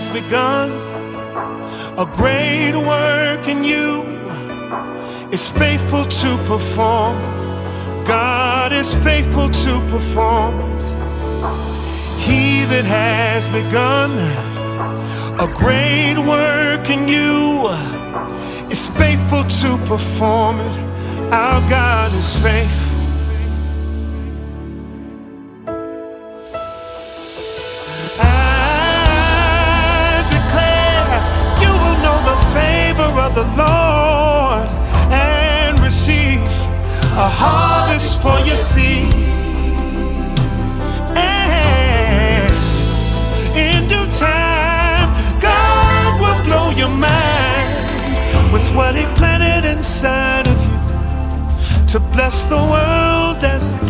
has begun a great work in you is faithful to perform. God is faithful to perform it. He that has begun a great work in you is faithful to perform it. Our God is faithful. Of the Lord and receive a harvest for your seed. And in due time, God will blow your mind with what He planted inside of you to bless the world as